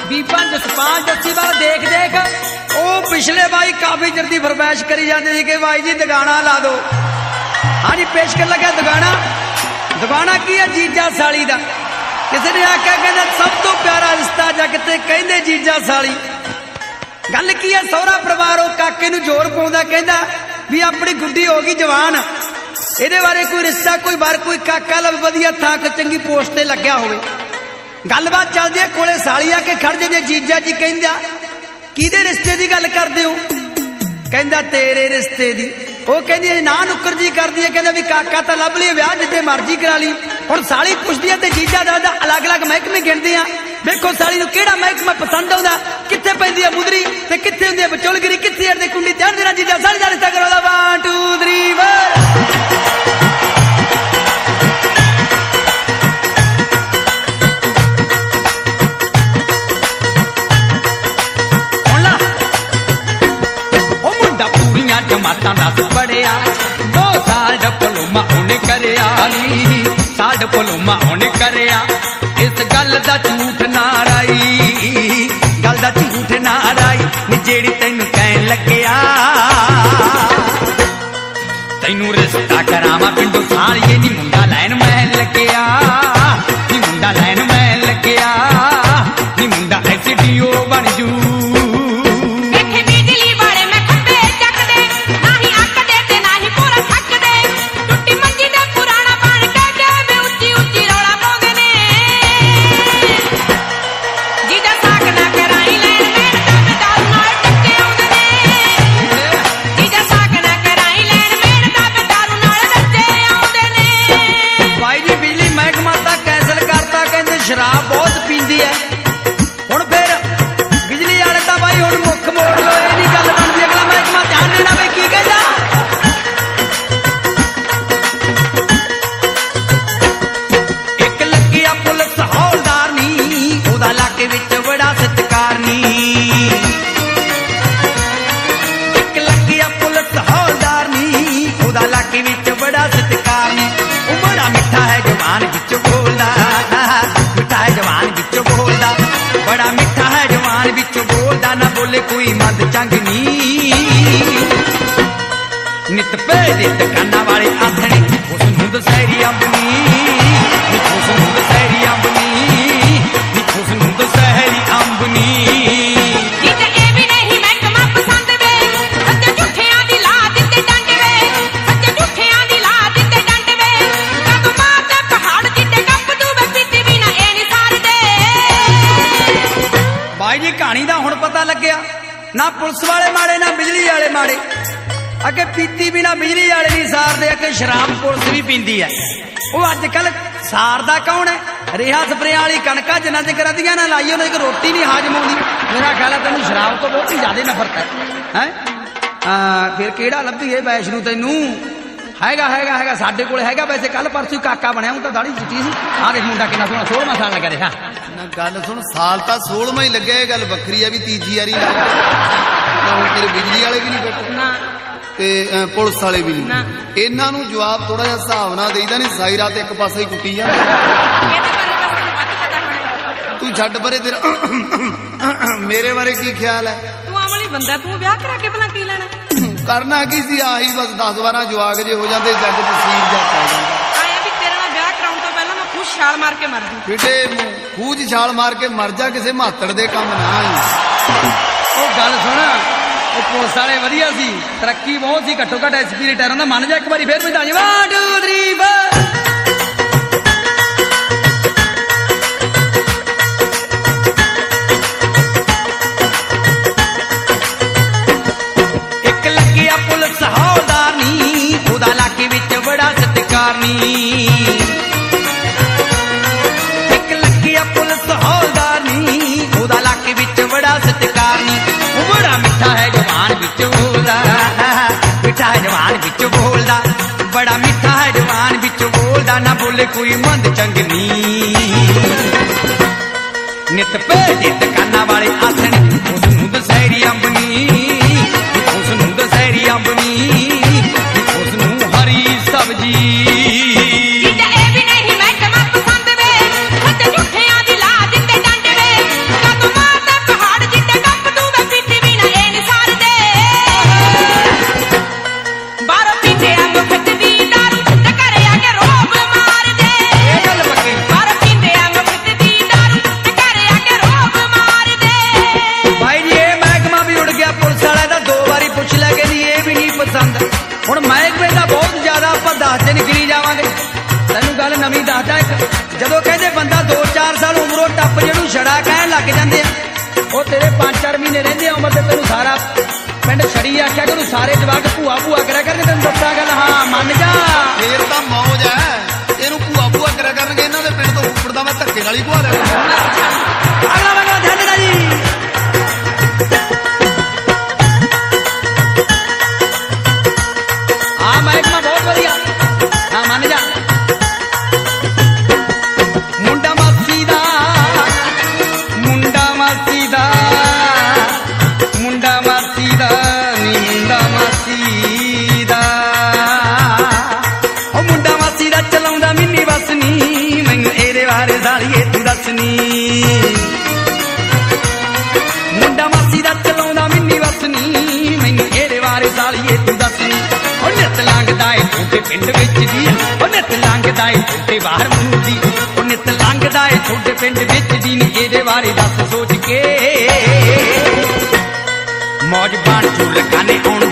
बीबा जसपाल जस्सी वाल देख देख ओ पिछले भाई काफी चिर दी फरमाइश करी जाती थी कि भाई जी दुगाना ला दो। हाँ जी पेश कर लगा दुगाना। दुगाना की है जीजा साली दा। किसी ने आख्या कहना सब तो प्यारा रिश्ता जगते कहंदे जीजा साली। गल की है सहुरा परिवार काके नूं जोर पाउंदा कहंदा भी अपनी गुड्डी होगी जवान ਇਹਦੇ बारे कोई रिश्ता कोई बार कोई काका लव वधिया थां ते चंगी पोस्ट ते लग्या होवे। गलबात चलदी है कोले साली आके खड़ जे जीजा जी कहंदा किहदे रिश्ते दी गल करदे हो कहंदा तेरे रिश्ते दी। ਉਹ ਕਹਿੰਦੀ ਨਾ ਨੁੱਕਰ ਜੀ ਕਰਦੀ ਹੈ ਕਹਿੰਦਾ ਵੀ ਕਾਕਾ ਤਾਂ ਲੱਭ ਲਈ ਵਿਆਹ ਜਿੱਤੇ ਮਰਜ਼ੀ ਕਰਾ ਲਈ। ਹੁਣ ਸਾਲੀ ਪੁੱਛਦੀ ਹੈ ਤੇ ਜੀਜਾ ਦਾਦਾ ਅਲੱਗ-ਅਲੱਗ ਮਹਿਕਮੇ ਗਿਣਦੇ ਆ ਵੇਖੋ ਸਾਲੀ ਨੂੰ ਕਿਹੜਾ ਮਹਿਕਮਾ ਪਸੰਦ ਆਉਂਦਾ ਕਿੱਥੇ ਪੈਂਦੀ ਹੈ ਮੁਦਰੀ ਤੇ ਕਿੱਥੇ ਹੁੰਦੀ ਹੈ ਵਿਚੋਲਗਿਰੀ ਕਿੱਥੇ ਅੜਦੇ ਕੁੰਡੀ ਧਿਆਨ ਦੇਣਾ ਜੀਜਾ ਸਾਲੀ ਦਾ ਰਿਸ਼ਤਾ ਕਰੋ ਦਾ 1 2 3 जमाता दस पढ़िया 2 साल डिप्लोमा उन्हें करिया साल डिप्लोमा उन्हें करिया इस गल दा झूठ ना राई गल दा झूठ ना राई नी जेड़ी तैनू कहन लग्या तैनू रिश्ता करावा पिंडों सालिए नी मुंडा लैन महल लग्या नी मुंडा लैन महल लग्या नी मुंडा SDO बन जू शराब बहुत पींदी है हुण फिर बिजली वाले तो भाई हुण मुख मोड़ लो ये नहीं गल बनती अगला महकमा ध्यान देना भाई की कहता एक लगिया पुलिस हौलदार नी ओदा इलाके विच बड़ा सत्कार नी एक लगिया पुलिस हौलदार नी ओदा इलाके विच बड़ा सत्कार नी वो बड़ा मिठा है जवान विच बोलदा जवान बिचो बोलदा बड़ा मिठा है जवान बिचो बोलदा ना बोले कोई मद चंग नी नित पे दे दुकाना वाले आथणे उसनू दसहरी अंबनी उसनू दसहरी अंबनी उसनू दसहरी अंबनी कहानी का हुण पता लग्या ना पुलिस वाले माड़े ना बिजली वाले माड़े अगे पीती भी ना बिजली वाले नहीं सारदे अगे शराब पुलिस भी पींदी है। वो अजकल सारदा कौन है रेहा स्प्रे वाली कणक जिन्ना चर अद्धियां ना लाइए उन्हें रोटी नहीं हाजम आउंदी। मेरा ख्याल है तेन शराब तो बहुत ही ज्यादा नफरत है फिर केड़ा लभदी है वैष्णु तैनू हैगा हैगा हैगा साडे कोल हैगा वैसे कल परसों काका बनया हूं तो दाढ़ी चिट्टी सी आ देख मुंडा कितना सोहना 16वां साल लगा रहा गल सुन साल तो 16वां ही लगे गल बखरी है भी तीजी वारी तेरे बिजली वाले भी नहीं बैठे ते पुलिस वाले भी नहीं इन्हां नूं जवाब थोड़ा जिहा हिसाब नाल देईदा नहीं सारी रात एक पासे ही कुटी जा तू छड्ड परे तेरा मेरे बारे की ख्याल है तू आमली बंदा तू ब्याह करा के भला की लेना करना की सी आही बस 10-12 जवाग जे हो जाते जग तसीर जा पै जांदा आया भी तेरे नाल ब्याह कराउण तो पहला मैं खूह छाल मार के मर जू बेटे खूह च छाल मार के मर जा किसी मातड़ दे काम ना आई ओ गल सुन ओ पुलिस वाले वधिया सी तरक्की बहुत सी घट्टो घट SP रिटायर होंदा मन जा एक बारी फिर बता 1 2 3 पुलिस हौलदार नी ओदा इलाके विच बड़ा सत्कार नी एक लगिया पुलिस हौलदार नी ओदा इलाके विच बड़ा सत्कार नी वो बड़ा मिठा है जवान विच बोलदा मिठा है जवान विच बोलदा बड़ा मिठा है जवान विच बोलदा ना बोले कोई मंद चंग नी नित पे दे दुकाना वाले आथणे उसनू दसहरी अंबनी उसनू दसहरी अंबनी उसनू हरी सब्जी नहीं मैं पसंद वे झूठियां दी ला दिते डंड वे कदों मार ਨਵੀਂ ਦੱਸਦਾ ਜਦੋਂ ਕਹਿੰਦੇ ਬੰਦਾ 2-4 ਸਾਲ ਉਮਰੋਂ ਟੱਪ ਜਿਹਨੂੰ ਛੜਾ ਕਹਿਣ ਲੱਗ ਜਾਂਦੇ ਆ ਉਹ ਤੇਰੇ 5-4 ਮਹੀਨੇ ਰਹਿੰਦੇ ਆ ਉਮਰ ਤੇ ਤੈਨੂੰ ਸਾਰਾ ਪਿੰਡ ਛੜੀ ਆਖਿਆ ਕਿ ਉਹਨੂੰ ਸਾਰੇ ਜਵਾਕ ਭੂਆ ਭੂਆ ਕਰਿਆ ਕਰਨਗੇ ਤੈਨੂੰ ਦੱਸਾਂ ਗੱਲ ਹਾਂ ਮੰਨ ਜਾ ਫੇਰ ਤਾਂ ਮੌਜ ਹੈ ਇਹਨੂੰ ਭੂਆ ਭੂਆ ਕਰਿਆ ਕਰਨਗੇ ਇਹਨਾਂ ਦੇ ਪਿੰਡ ਤੋਂ ਉੱਪਰ ਦਾ ਮੈਂ ਧੱਕੇ ਨਾਲ ਹੀ ਭੂਆ ਲੈ ਅਗਲਾ ਬੰਦਾ ਧਿਆਨ ਦੇਣਾ ਜੀ ਆ ਮਹਿਕਮਾ ਬਹੁਤ ਵਧੀਆ ਹਾਂ ਮੰਨ ਜਾ ਮੁੰਡਾ ਮਾਸੀ ਦਾ ਮੁੰਡਾ ਮਾਸੀ ਦਾ ਮੁੰਡਾ ਮਾਸੀ ਦਾ ਨੀ ਮੁੰਡਾ ਮਾਸੀ ਦਾ ਉਹ ਮੁੰਡਾ ਮਾਸੀ ਦਾ ਚਲਾਉਂਦਾ ਮਿੰਨੀ ਬੱਸ ਨੀ ਮੈਨੂੰ ਇਹਦੇ ਬਾਰੇ ਸਾਲੀਏ ਤੂੰ ਦੱਸਨੀ ਮੁੰਡਾ ਮਾਸੀ ਦਾ ਚਲਾਉਂਦਾ ਮਿੰਨੀ ਬੱਸ ਨੀ ਮੈਨੂੰ ਇਹਦੇ ਬਾਰੇ ਸਾਲੀਏ ਤੂੰ ਦੱਸਨੀ ਉਹ ਨਿੱਤ ਲੰਘਦਾ ਏ ਤੁਹਾਡੇ ਪਿੰਡ ਵਿੱਚ ਦੀ ਉਹ ਨਿੱਤ ਲੰਘਦਾ ਏ ਤੁਹਾਡੇ ਬਾਹਰ ਮੂੰਹ ਦੀ ਉਹ ਨਿੱਤ ਲੰਘਦਾ ਏ ਤੁਹਾਡੇ ਪਿੰਡ ਵਿੱਚ ਦੀ ਨੀ ਇਹਦੇ ਬਾਰੇ ਦੱਸ ਸੋਚ ਕੇ ਮੌਜ ਬਾਣ ਚੁੱਲ ਖਾਨੇ ਆਉਣ